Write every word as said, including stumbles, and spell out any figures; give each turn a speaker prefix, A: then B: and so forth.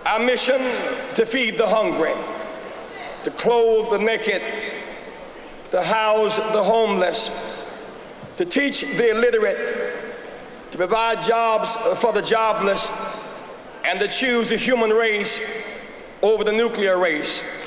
A: Our mission to feed the hungry, to clothe the naked, to house the homeless, to teach the illiterate, to provide jobs for the jobless, and to choose the human race over the nuclear race.